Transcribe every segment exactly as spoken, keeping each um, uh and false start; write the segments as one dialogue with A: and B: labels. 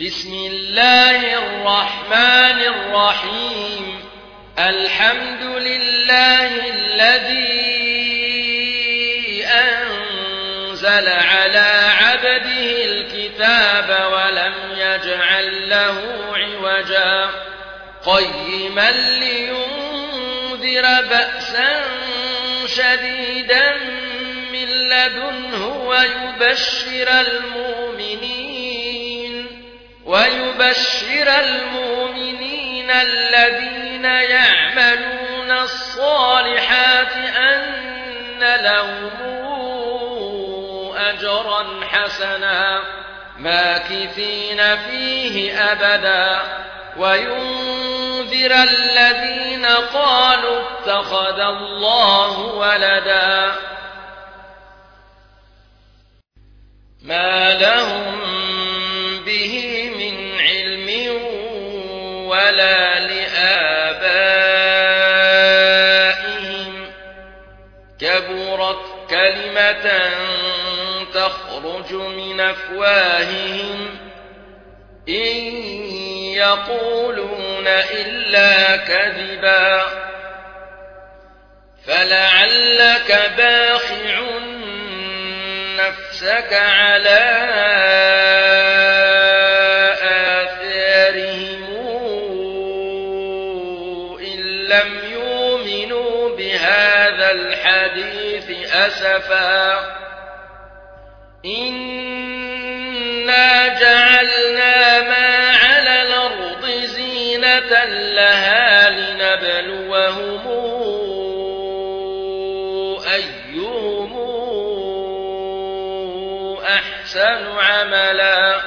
A: بسم الله الرحمن الرحيم الحمد لله الذي أنزل على عبده الكتاب ولم يجعل له عوجا قيما لينذر بأسا شديدا من لدنه ويبشر المؤمنين ويبشر المؤمنين الذين يعملون الصالحات أن لهم أجرا حسنا ماكثين فيه أبدا وينذر الذين قالوا اتخذ الله ولدا ما لهم به من علم ولا لآبائهم كبرت كلمة تخرج من أفواههم إن يقولون إلا كذبا فلعلك باخع نفسك على آثارهم إن لم يؤمنوا بهذا الحديث أسفا إنا جعلنا ما على الأرض زينة لها لنبلوهم أيهم أحسن عملا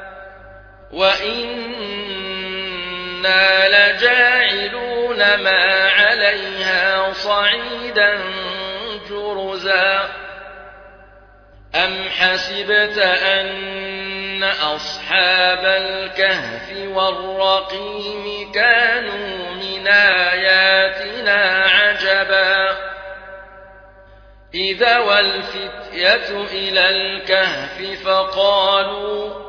A: وإنا لجاعلون ما عليها صعيدا جرزا أم حسبت أن أصحاب الكهف والرقيم كانوا من آياتنا عجبا إذا والفتية إلى الكهف فقالوا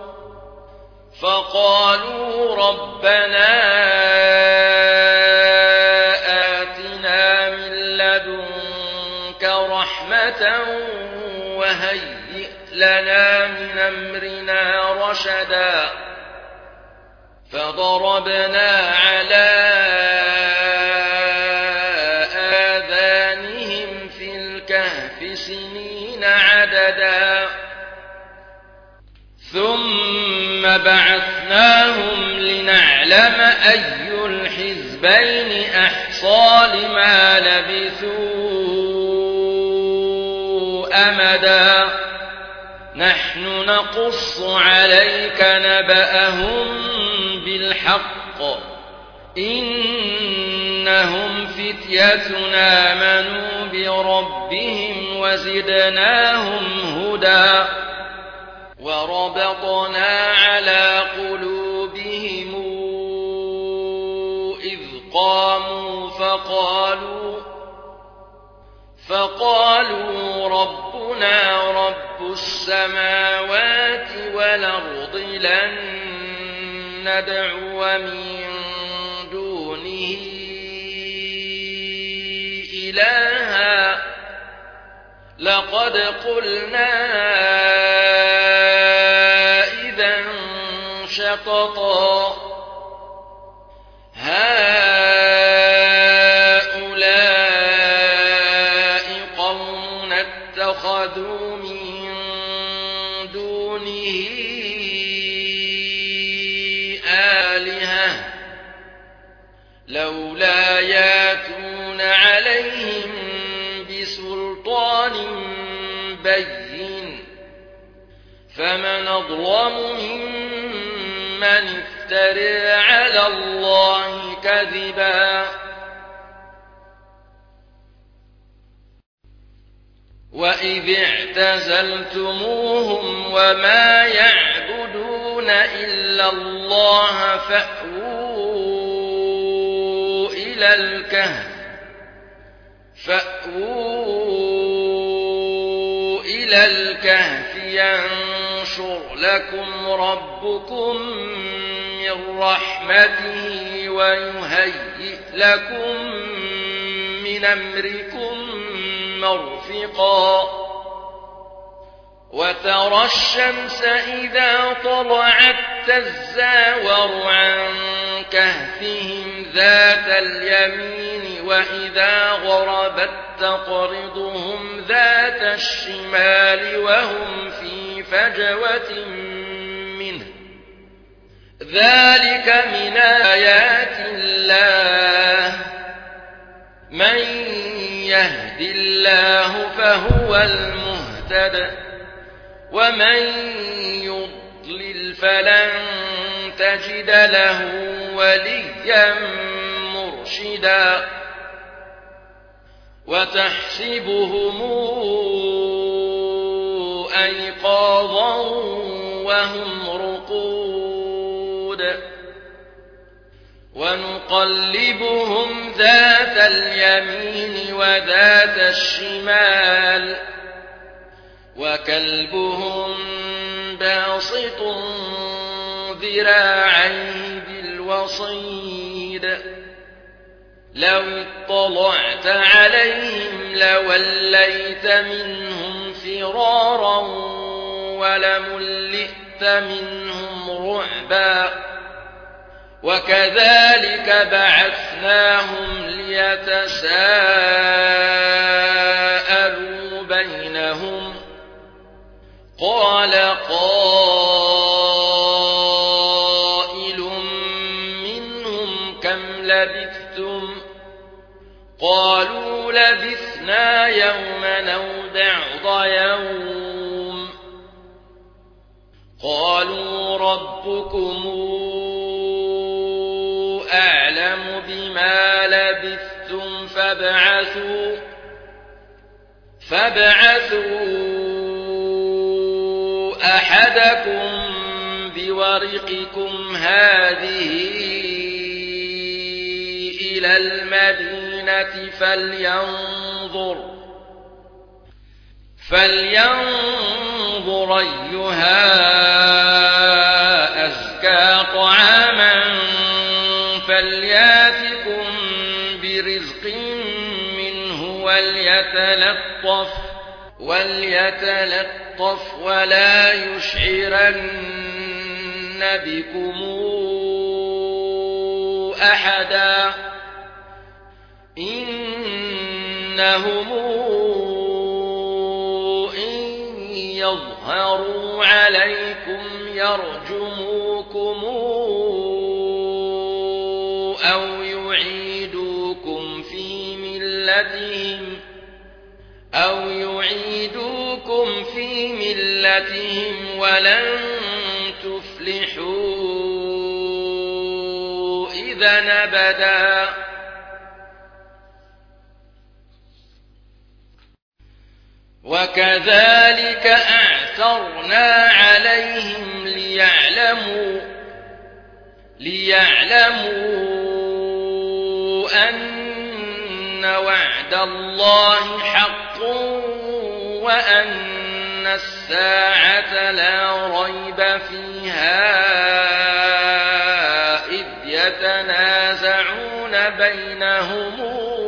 A: فقالوا ربنا آتنا من لدنك رحمة وهيئ لنا من أمرنا رشدا فضربنا على آذانهم في الكهف سنين عددا ثم بعثناهم لنعلم أي الحزبين أحصى لما لبثوا أمدا نحن نقص عليك نبأهم بالحق إنهم فتية آمنوا بربهم وزدناهم هدى وربطنا على قلوبهم إذ قاموا فقالوا فقالوا ربنا رب السماوات والأرض لن ندعو من دونه إلها لقد قلنا إذا شططا هؤلاء قوم اتخذوا من دونه آلهة لولا ياتون عليهم بسلطان بين فمن أظلم ممن افترى على الله كذبا وإذ اعتزلتموهم وما يعبدون إلا الله فأووا إلى الكهف فأووا إلى الكهف ينشر لكم ربكم ربكم من رحمته ويهيئ لكم من أمركم مرفقا وترى الشمس إذا طلعت تزاور عن كهفهم ذات اليمين وإذا غربت تقرضهم ذات الشمال وهم في فجوة منه ذلك من آيات الله من يهد الله فهو المهتد ومن يضلل فلن تجد له وليا مرشدا وتحسبهم أيقاظا وهم رقود ونقلبهم ذات اليمين وذات الشمال وكلبهم باسط ذراعيه بالوصيد لو اطلعت عليهم لوليت منهم فرارا ولملئت منهم رعبا وكذلك بعثناهم ليتساءلوا بينهم قال قائل منهم كم لبثتم قالوا لبثنا يوما أو بعض يوم قالوا ربكم أعلم بما لبثتم فابعثوا فابعثوا أحدكم بورقكم هذه إلى المدينة فلينظر فلينظر أيها أزكى طعاما فلياتكم برزق منه وليتلطف وليتلطف ولا يشعرن بكم أحدا إنهم إن يظهروا عليكم يرجموكم أو يعيدوكم في ملتهم أو يعيدوكم في ملتهم ولن تفلحوا إذا أبدا وكذلك أعثرنا عليهم ليعلموا ليعلموا أن وعد الله حق وأن الساعة لا ريب فيها إذ يتنازعون بينهم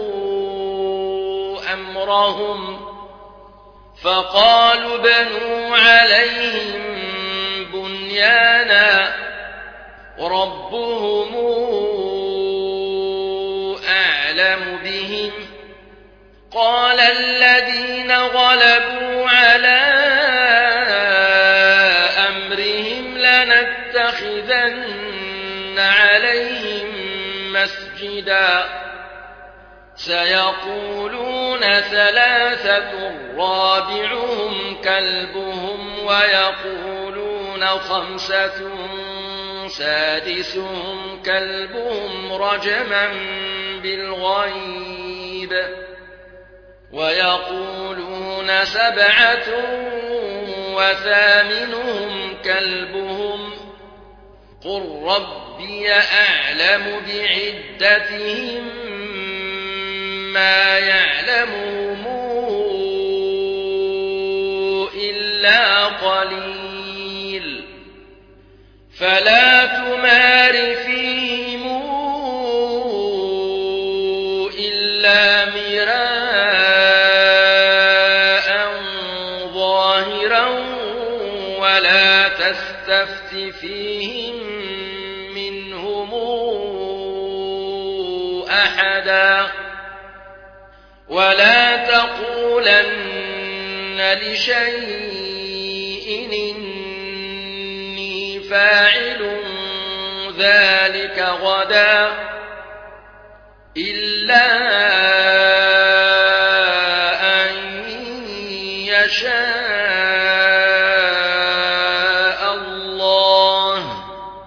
A: أمرهم فقالوا بنوا عليهم بنيانا ربهم أعلم بهم قال الذين غلبوا على أمرهم لنتخذن عليهم مسجدا سيقولون ثلاثة رابعهم كلبهم ويقولون خمسة سادسهم كلبهم رجما بالغيب ويقولون سبعة وثامنهم كلبهم قل ربي أعلم بعدتهم ما يعلمهم إلا قليل فلا تمار فيهم إلا مراء ظاهرا ولا تستفت فيهم منهم أحدا ولا تقولن لشيء إني فاعل ذلك غدا إلا أن يشاء الله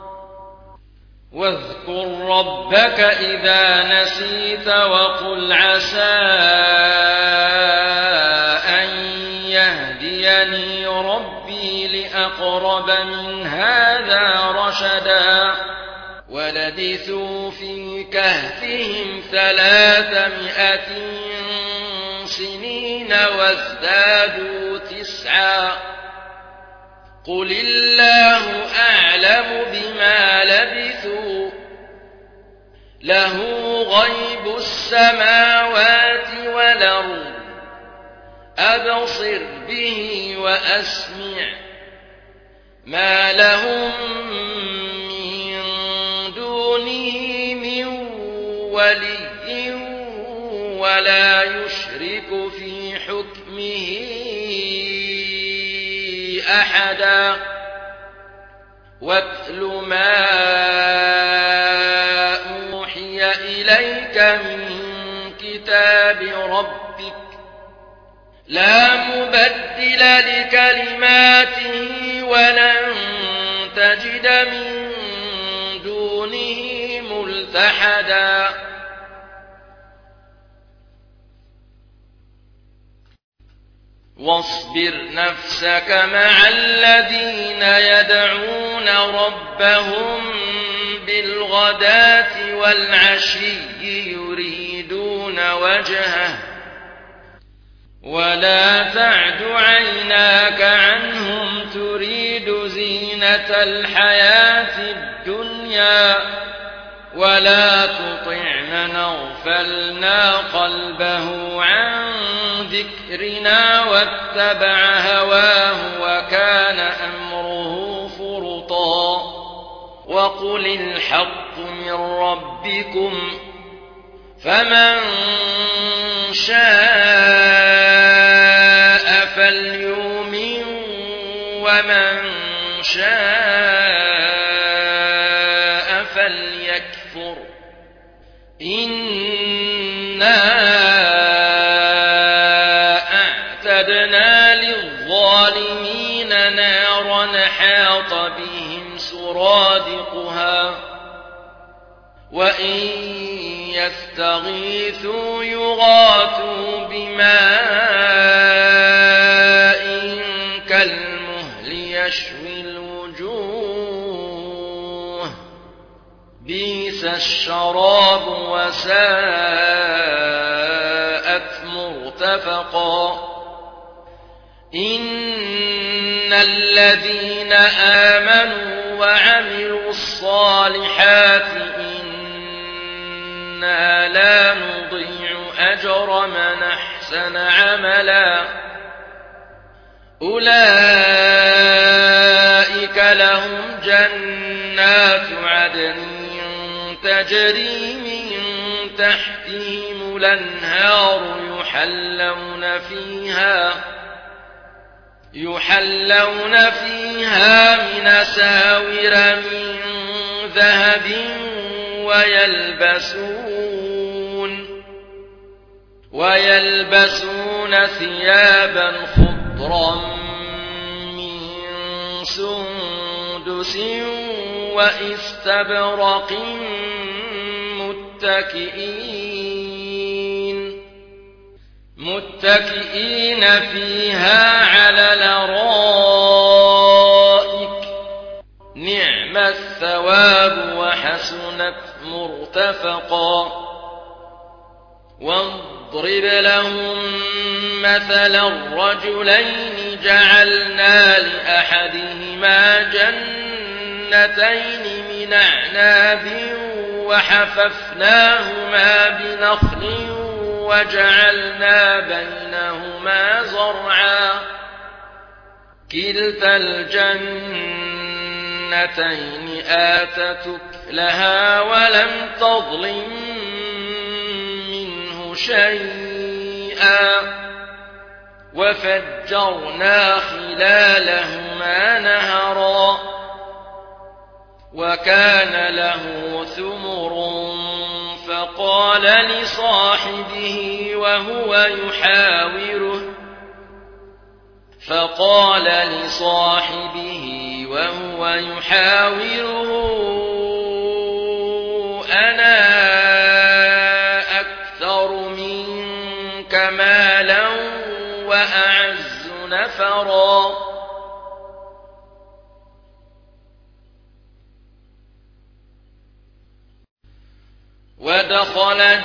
A: واذكر ربك إذا نسيت وقل عسى أن يهديني ربي لأقرب من هذا رشدا ولبثوا في كهفهم ثلاثمائة سنين وازدادوا تسعا قل الله أعلم بما لبثوا له غيب السماوات والأرض أبصر به وأسمع ما لهم من دونه من ولي ولا يشرك في حكمه أحدا واتل ما أوحي إليك من كتاب ربك لا مبدل لكلماته ولن تجد من دونه ملتحدا واصبر نفسك مع الذين يدعون ربهم بالغداة والعشي يريدون وجهه ولا تعد عيناك عنهم تريد زينة الحياة الدنيا ولا تطع من أغفلنا قلبه عن ذكرنا واتبع هواه وكان أمره فرطا وقل الحق من ربكم فمن شاء فليؤمن ومن شاء فليكفر إنا أعتدنا للظالمين نارا حاط بهم سرادقها وإن يستغيثوا يغاثوا بماء كالمهل يشوي الوجوه بئس الشراب وساءت مرتفقا إن الذين آمنوا وعملوا الصالحات إنا لا نضيع أجر من أحسن عملا أولئك لهم جنات عدن تجري من تحتهم الأنهار يحلون فيها يحلون فيها من أساور من ذهب ويلبسون ويلبسون ثيابا خضرا من سندس واستبرق متكئين متكئين فيها على الأرائك نعم الثواب وحسنت مرتفقا واضرب لهم مثلا الرجلين جعلنا لأحدهما جنتين جنتين من أعناب وحففناهما بنخل وجعلنا بينهما زرعا كلتا الجنتين آتت أكلها ولم تظلم منه شيئا وفجرنا خلالهما نهرا وكان له ثمر فقال لصاحبه وهو يحاوره فقال لصاحبه وهو يحاوره أنا أكثر منك مالا وأعز نفرا ودخل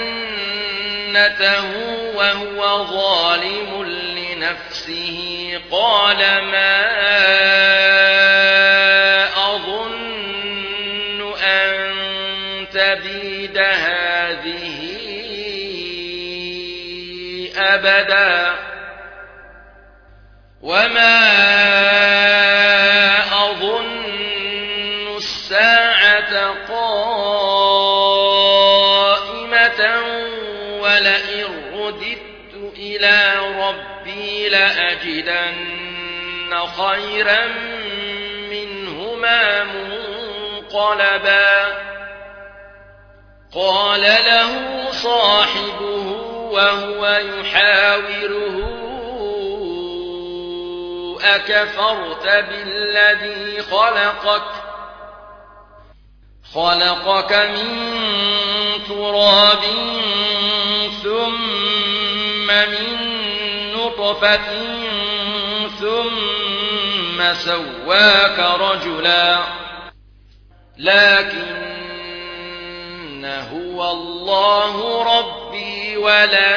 A: جنته وهو ظالم لنفسه قال ما أظن أن تبيد هذه أبدا وما أظن الساعة قائمة ولئن رددت إلى ربي لأجدن خيرا منهما منقلبا قال له صاحبه وهو يحاوره أكفرت بالذي خلقك خلقك من تراب ثم من نطفة ثم سواك رجلا لكن هو الله ربي ولا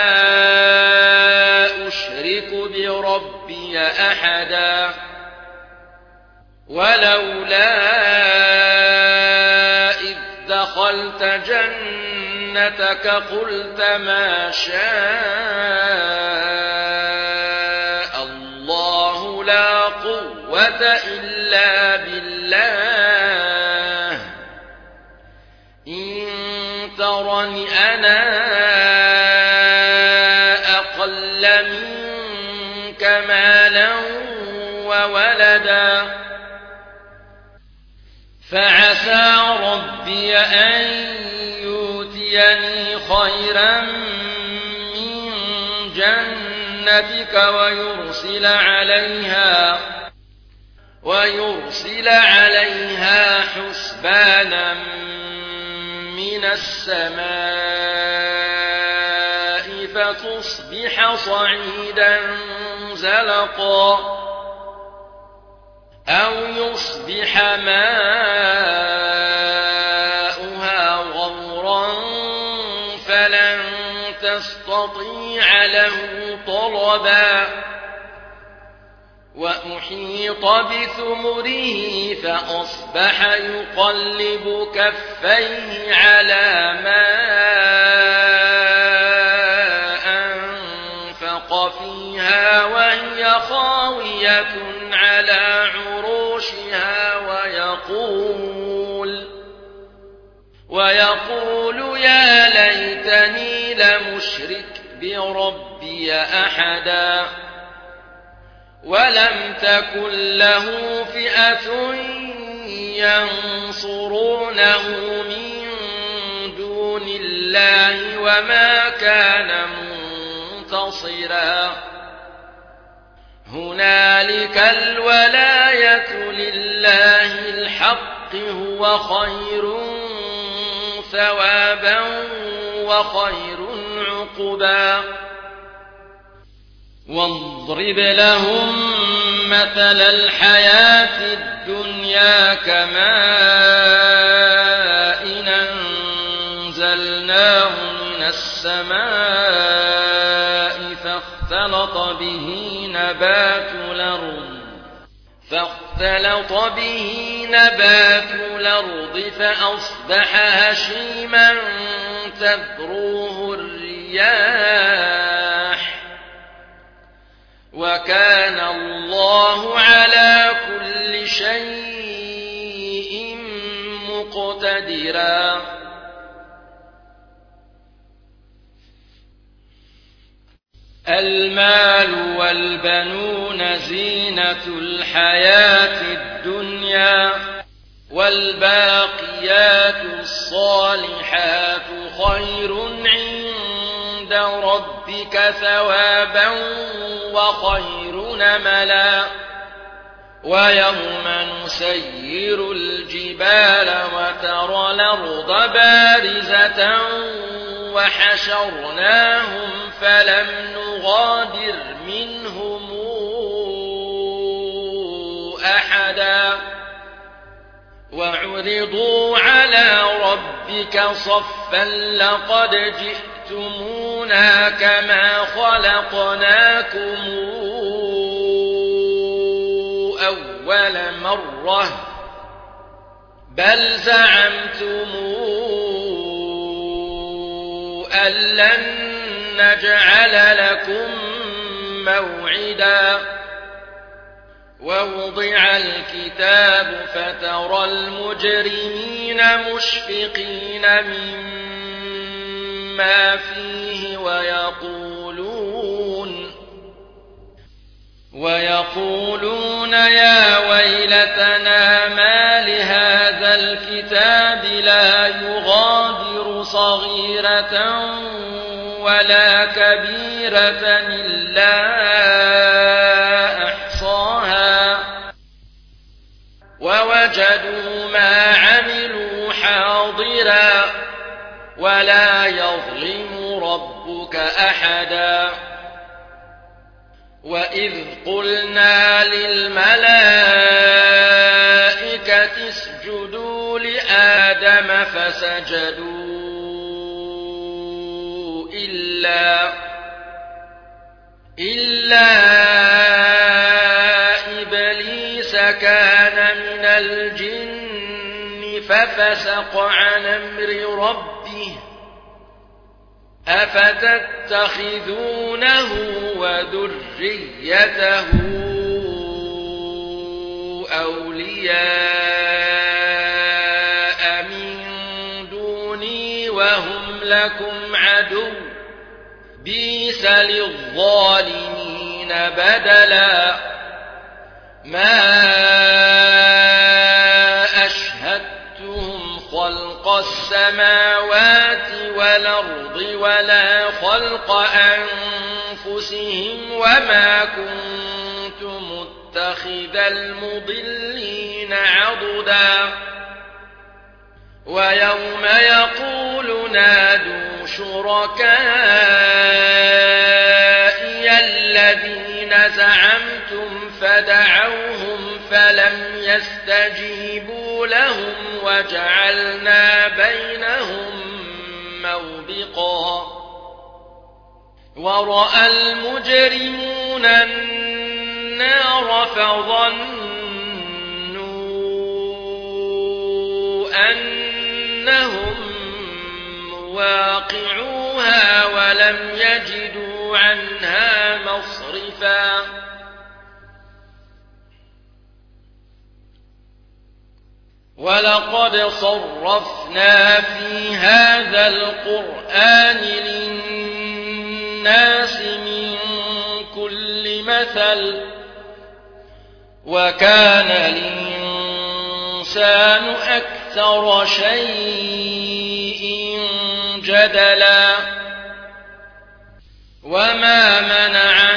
A: أشرك بربي أحدا ولولا إذ دخلت جنتك قلت ما شاء الله لا قوة إلا بالله إن ترني أنا أقل منك مالا وولدا فعسى ربي أن يؤتيني خيرا من جنتك ويرسل عليها ويرسل عليها حسبانا من السماء فتصبح صعيدا زلقا أو يصبح ماؤها غورا فلن تستطيع له طلبا وأحيط بثمره فأصبح يقلب كفيه على ما أنفق فيها وهي خاوية على عروشها ويقول ويقول يا ليتني لمشرك بربي أحدا ولم تكن له فئة ينصرونه من دون الله وما كان منتصرا هنالك الولاية لله الحق هو خير ثوابا وخير عقبا واضرب لهم مثل الحياة الدنيا كماء أنزلناه من السماء فاختلط به نبات الأرض فاختلط به نبات الأرض فأصبح هشيما تذروه الرياح وكان الله على كل شيء مقتدرا المال والبنون زينة الحياة الدنيا والباقيات الصالحات خير عند ربك ثوابا وخير نملا ويوم نسير الجبال وترى الأرض بارزة وحشرناهم فلم نغادر منهم أحدا وعرضوا على ربك صفا لقد جئتمونا كما خلقناكم أول مرة بل زعمتم أن لن نجعل لكم موعدا ووضع الكتاب فترى المجرمين مشفقين مما فيه ويقولون ويقولون يا ويلتنا ما لهذا الكتاب لا يغادر صغيرة ولا كبيرة إلا أحصاها ووجدوا ما عملوا حاضرا ولا يظلم ربك أحدا وإذ قلنا للملائكة اسجدوا لآدم فسجدوا إلا إلا إبليس كان من الجن ففسق عن أمر ربه أفتتخذونه وذريته أولياء من دوني وهم لكم عدو بئس للظالمين بدلا ما أشهدتهم خلق السماوات والأرض ولا خلق أنفسهم وما كنت متخذ المضلين عضدا ويوم يقول نادوا شركائي الذين زعمتم فدعوهم فلم يستجيبوا لهم وجعلنا بينهم موبقا ورأى المجرمون النار فظنوا أنهم مواقعوها ولم يجدوا عنها مصرفا ولقد صرفنا في هذا القرآن للناس من كل مثل وكان الإنسان أكثر شيء جدلا وما منع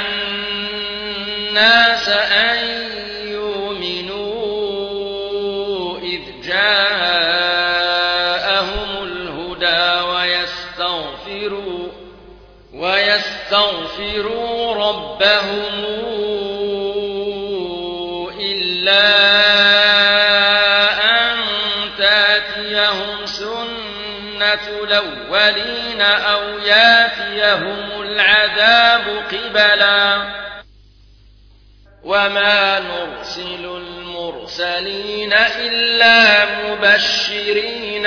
A: الناس أن يؤمنوا إذ جاءهم الهدى ويستغفروا ويستغفروا ربهم إلا أن تأتيهم سنة الأولين أو يأتيهم العذاب قبلا وما نرسل المرسلين المرسلين إلا مبشرين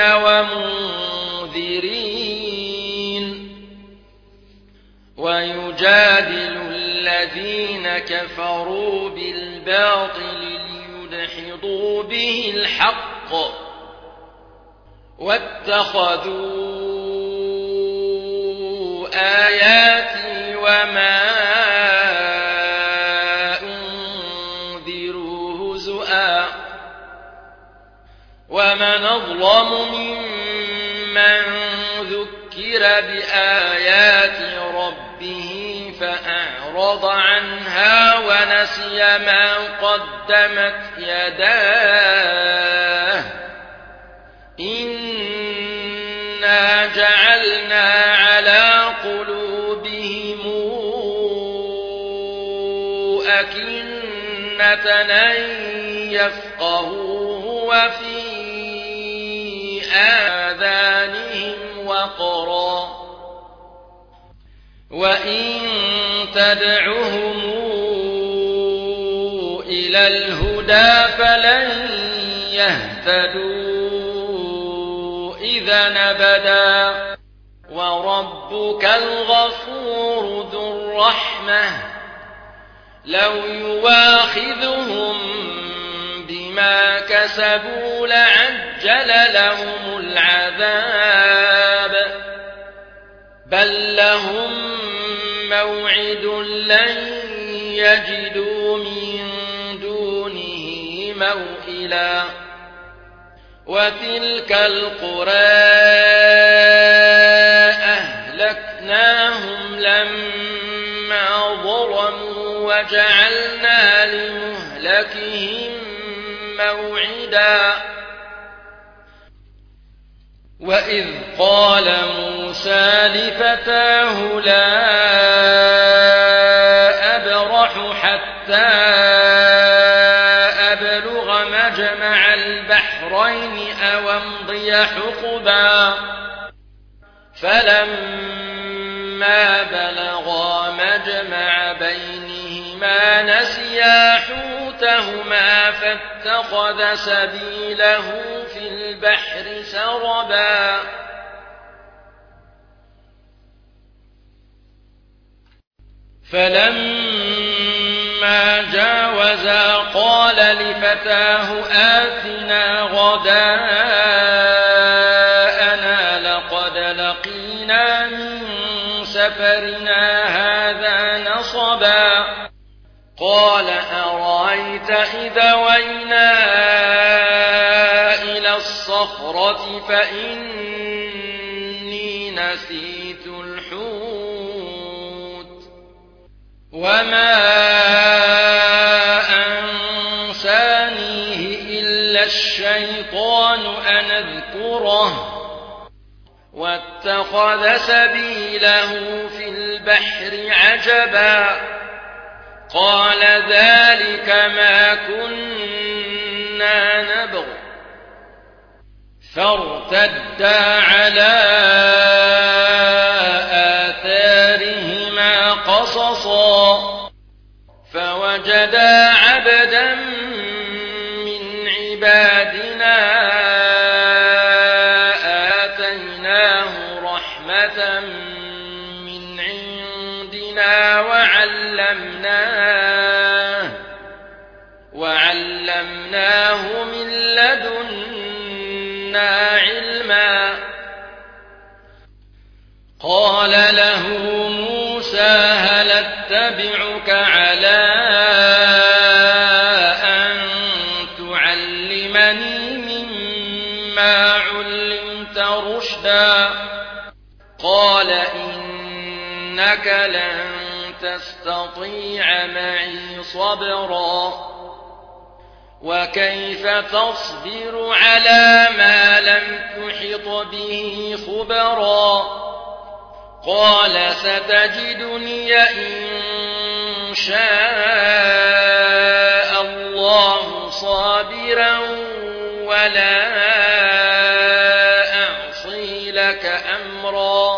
A: ومنذرين ويجادل الذين كفروا بالباطل ليدحضوا به الحق واتخذوا آياتي وما أنذروا هزؤا ومن أظلم ممن ذكر بآيات ربه فأعرض عنها ونسي ما قدمت يداه إنا جعلنا على قلوبهم أكنة أن يفقهوه وفي آذانهم وقرا وإن تدعهم إلى الهدى فلن يهتدوا إذا أبدا وربك الغفور ذو الرحمة لو يواخذهم بما كسبوا لعجل لهم العذاب بل لهم موعد لن يجدوا من دونه موئلا وتلك القرى أهلكناهم لما ظلموا وجعلنا لمهلكهم موعدا وإذ قال موسى لفتاه لا أبرح حتى أبلغ مجمع البحرين أو أمضي حقبا فلما بلغا مجمع بينهما نسيا حوتهما فاتخذ سبيله في البحر سربا فلما جاوزا قال لفتاه آتنا غداءنا لقد لقينا من سفرنا هذا نصبا قال أرأيت إذا وينا إلى الصخرة فإني نسيت الحوت وما أنسانيه إلا الشيطان أن أذكره واتخذ سبيله في البحر عجبا قال ذلك ما كنا نبغ فارتدا على آثارهما قصصا فوجدا عبدا من عبادنا آتيناه رحمة من عندنا وعلمناه وعلمناه من لدنا علما قال له موسى هل اتبعك على أن تعلمني مما علمت رشدا قال إنك لن تستطيع معي صبرا وكيف تصبر على ما لم تحط به خبرا قال ستجدني إن شاء الله صابرا ولا أعصي لك أمرا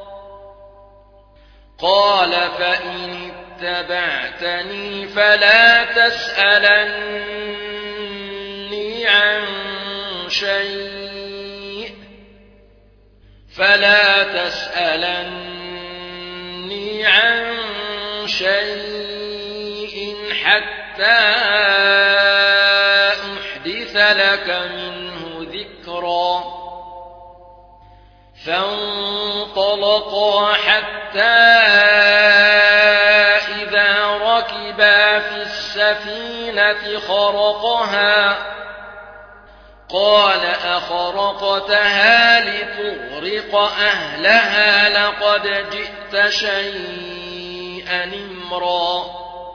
A: قال فإن اتبعتني فلا تسألن شيء فلا تسألني عن شيء حتى أحدث لك منه ذكرا فانطلقا حتى إذا ركبا في السفينة خرقها قال أخرقتها لتغرق أهلها لقد جئت شيئا إمرا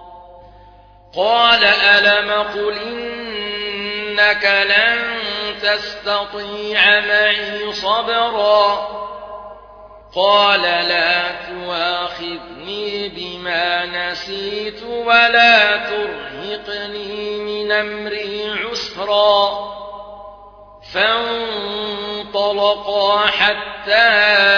A: قال ألم قل إنك لن تستطيع معي صبرا قال لا تواخذني بما نسيت ولا ترهقني من أمري عسرا فانطلقا حتى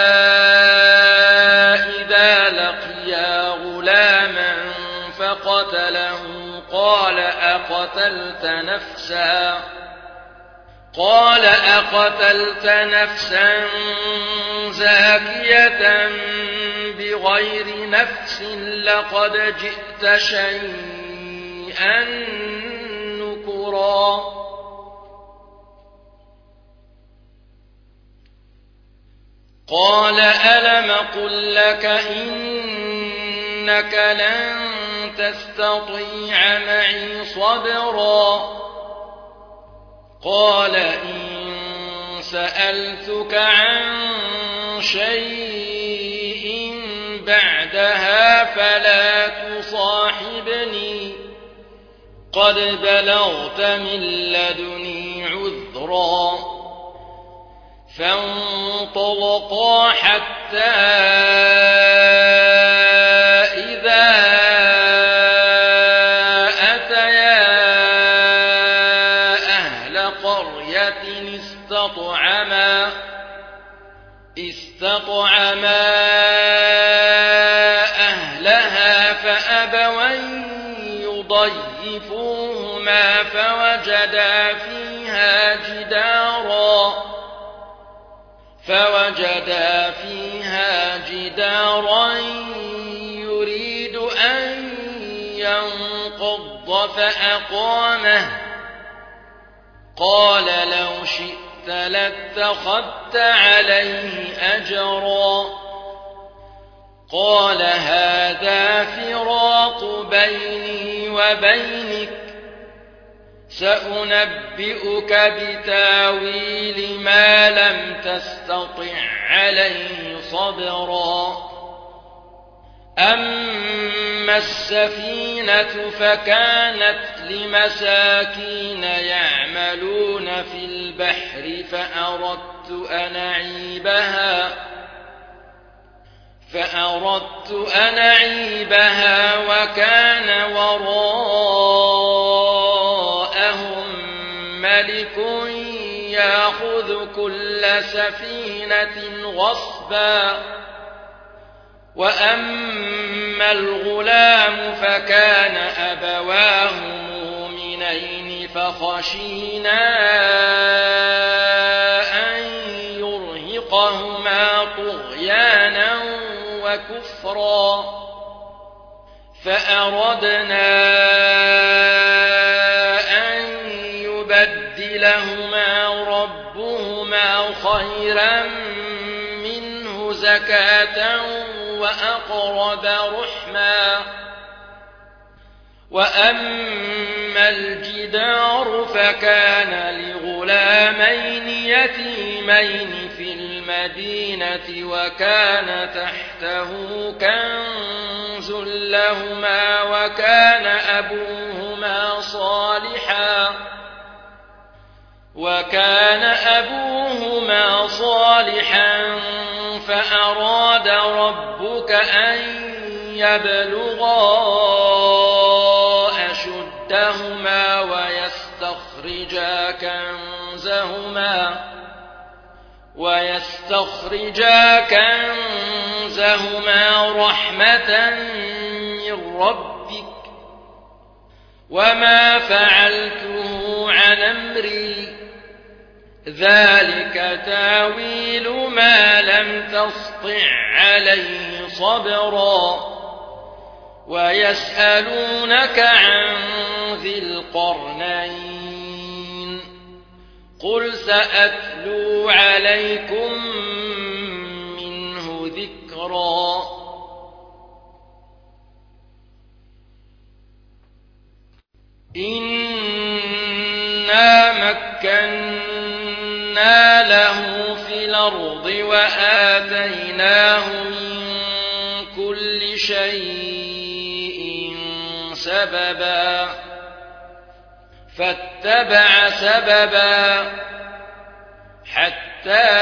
A: إذا لقيا غلاما فقتله قال أقتلت نفسا قال أقتلت نفسا زاكية بغير نفس لقد جئت شيئا نكرا قال ألم قل لك إنك لن تستطيع معي صبرا قال إن سألتك عن شيء بعدها فلا تصاحبني قد بلغت من لدني عذرا فانطلقا حتى إذا أتيا أهل قرية استطعما استطعما أهلها فأبوا أن يضيفوهما فوجدا فيها جدارا فوجدا فيها جدارا يريد أن ينقض فأقامه قال لو شئت لاتخذت عليه أجرا قال هذا فراق بيني وبينك سأنبئك بتاويل ما لم تستطع عليه صبرا أما السفينة فكانت لمساكين يعملون في البحر فأردت أن أعيبها فأردت أن أعيبها وكان وراءهم ملك يأخذ كل سفينة غصبا وأما الغلام فكان أبواه مؤمنين فخشينا أن يرهقهما طغيانا وكفرا فأردنا أن يبدلهما ربهما خيرا منه زكاة وأقرب رحما وأما الجدار فكان لغلامين يتيمين في المدينة وكان تحته كنز لهما وكان أبوهما صالحا وكان أبوهما صالحا فأراد ربك أن يبلغا أشدهما ويستخرجا كنزهما ويستخرجا كنزهما رحمة من ربك وما فعلته عن أمري ذلك تاويل ما لم تسطع عليه صبرا ويسألونك عن ذي القرنين قل سأتلو عليكم منه ذكرا إنا مكنا له في الأرض وآتيناه من كل شيء سببا فاتبع سببا حتى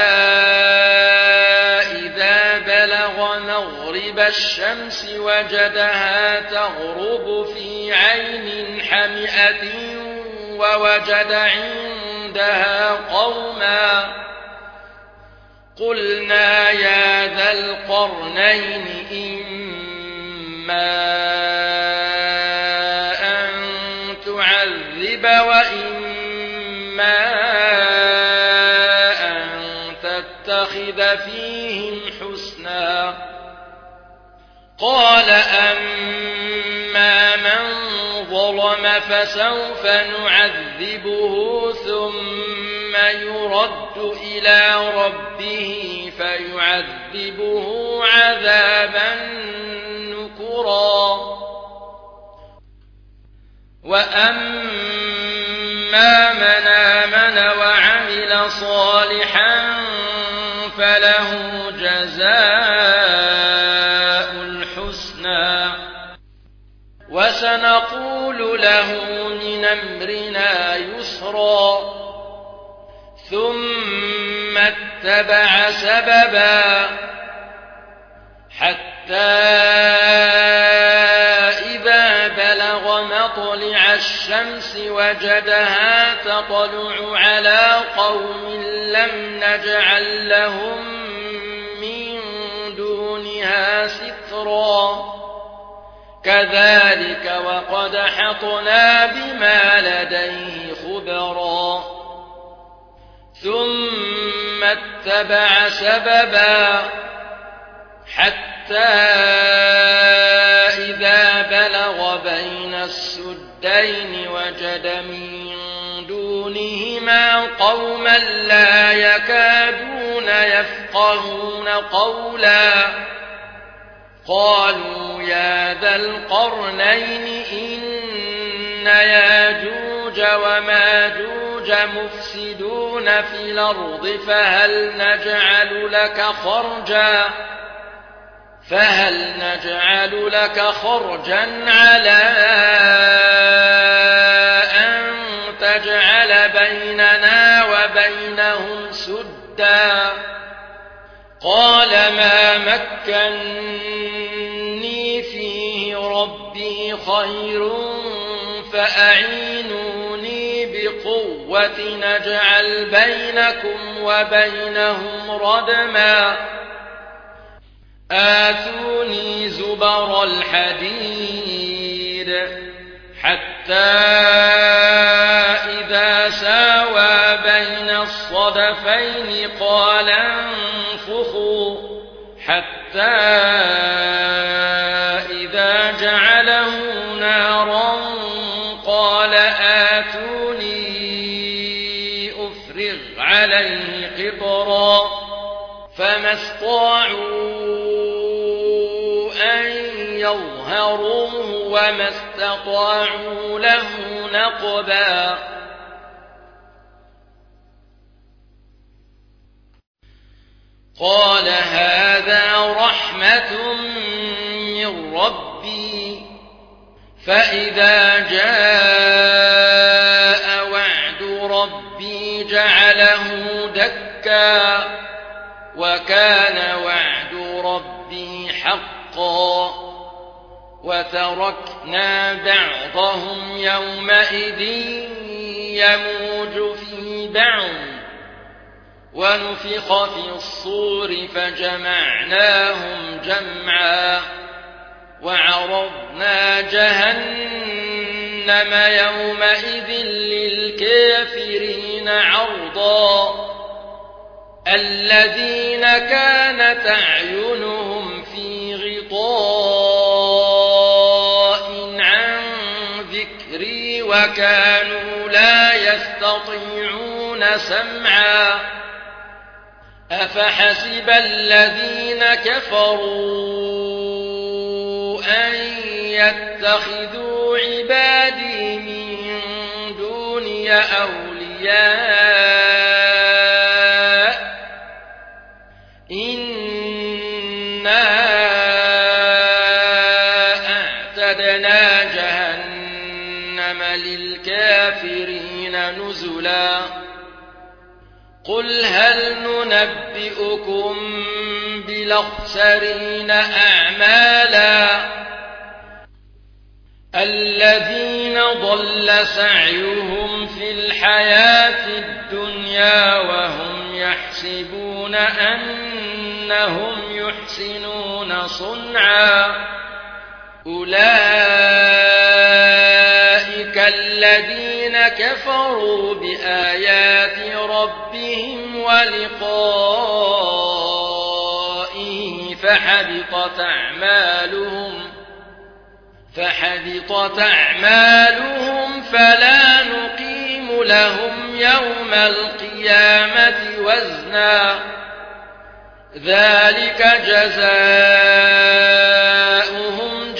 A: إذا بلغ مغرب الشمس وجدها تغرب في عين حمئة ووجد عندها قوما قلنا يا ذا القرنين إما أن تعذب وإما أن تتخذ فيهم حسنا قال أما من ظلم فسوف نعذبه ثم يرد إلى ربه فيعذبه عذابا نكرا وأما من آمن وعمل صالحا فله جزاء الحسنى وسنقول له من أمرنا يسرا ثم اتبع سببا حتى إذا بلغ مطلع الشمس وجدها تطلع على قوم لم نجعل لهم من دونها سترا كذلك وقد حطنا بما لديه خبرا ثم اتبع سببا حتى إذا بلغ بين السدين وجد من دونهما قوما لا يكادون يفقهون قولا قالوا يا ذا القرنين إن ياجوج وماجوج مفسدون في الأرض فهل نجعل لك خرجا فهل نجعل لك خرجا على أن تجعل بيننا وبينهم سدا قال ما مكني فيه ربي خير فأعينوني بقوة نجعل بينكم وبينهم ردما آتوني زبر الحديد حتى إذا ساوى بين الصدفين قال انفخوا حتى إذا جعله نارا قال آتوني أفرغ عليه قطرا فما استطاعوا أن يظهروه وما استطاعوا له نقبا قال هذا رحمة من ربي فإذا جاء وعد ربي جعله دكا وكان وعد ربي حقا وتركنا بعضهم يومئذ يموج في بعض ونفخ في الصور فجمعناهم جمعا وعرضنا جهنم يومئذ للكافرين عرضا حبطا الذين كانت أعينهم في غطاء عن ذكري وكانوا لا يستطيعون سمعا أفحسب الذين كفروا أن يتخذوا عبادي من دوني أولياء إنا أعتدنا جهنم للكافرين نزلا قل هل ننبئكم بالأخسرين أعمالا الذين ضل سعيهم في الحياة الدنيا وهم يحسبون أنهم يحسنون صنعا أولئك الذين كفروا بآيات ربهم ولقائه فحبطت أعمالهم فحبطت أعمالهم فلا نقيم لهم يوم القيامة وزنا ذلك جزاؤهم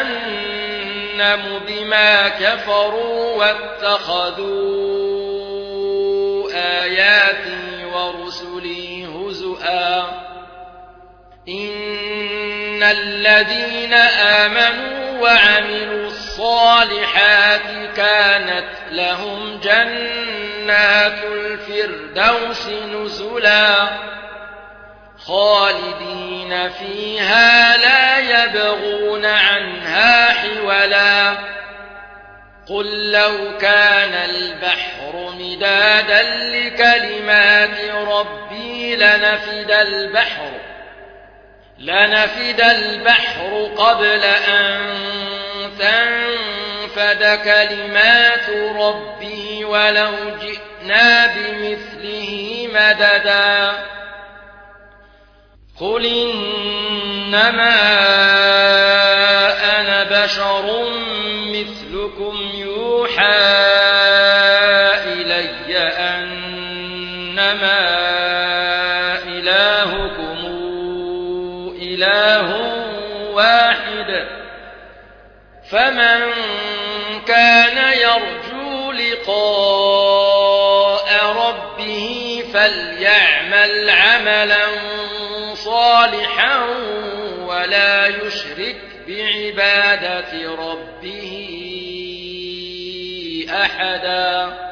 A: جهنم بما كفروا واتخذوا آياتي ورسلي هزؤا إن الذين آمنوا وعملوا الصالحات كانت لهم جنات الفردوس نزلا خالدين فيها لا يبغون عنها حولا قل لو كان البحر مدادا لكلمات ربي لنفد البحر لنفد البحر قبل أن تنفد كلمات ربي ولو جئنا بمثله مددا قل إنما أنا بشر مثلكم يوحى إلي أنما إلهكم إله واحد فمن كان يرجو لقاء ربه فليعمل عملا صالحا ولا يشرك بعبادة ربه أحدا.